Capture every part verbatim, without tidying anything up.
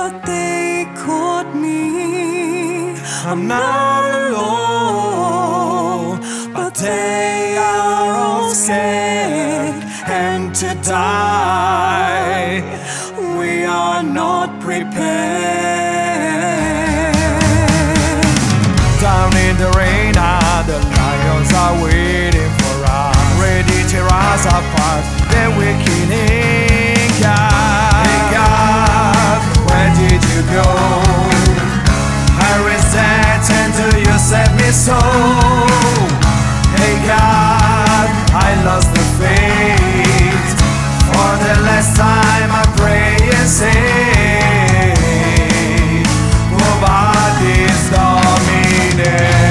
but they caught me. I'm not alone, but they are all scared and to die. We are not prepared. Down in the rain, ah, the lions are waiting for us, ready to tear us apart. They're weakening God. Hey God, where did you go? I resent until you set me so. Hey God, I lost the faith. For the last time I pray and say, nobody's dominated.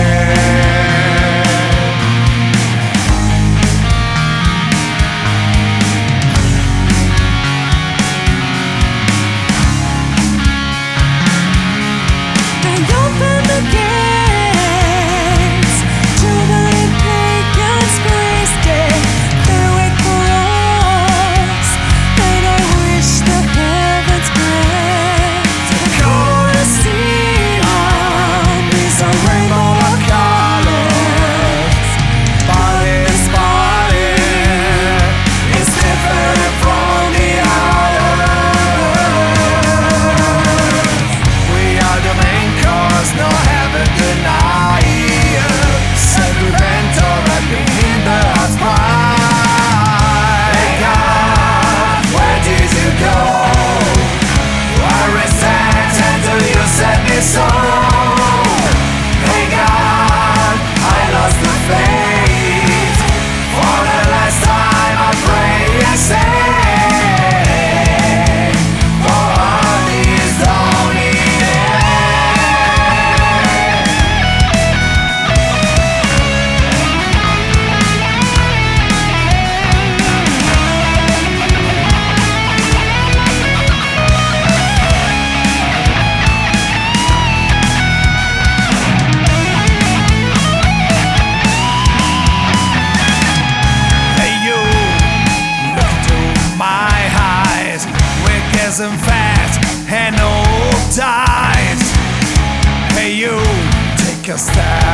And fat and old dies. Hey you, take a step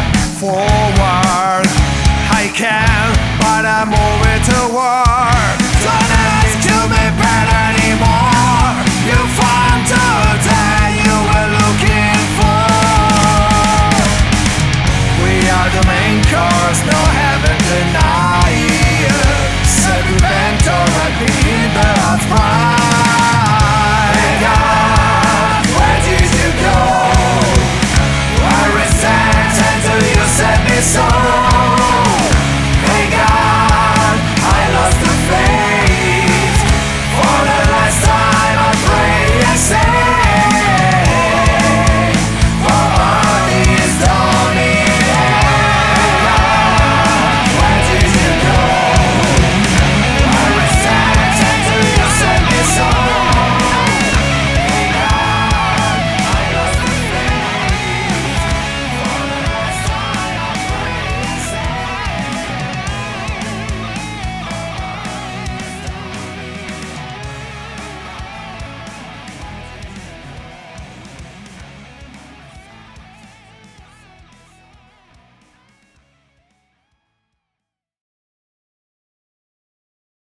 forward. I can, but I'm moving toward.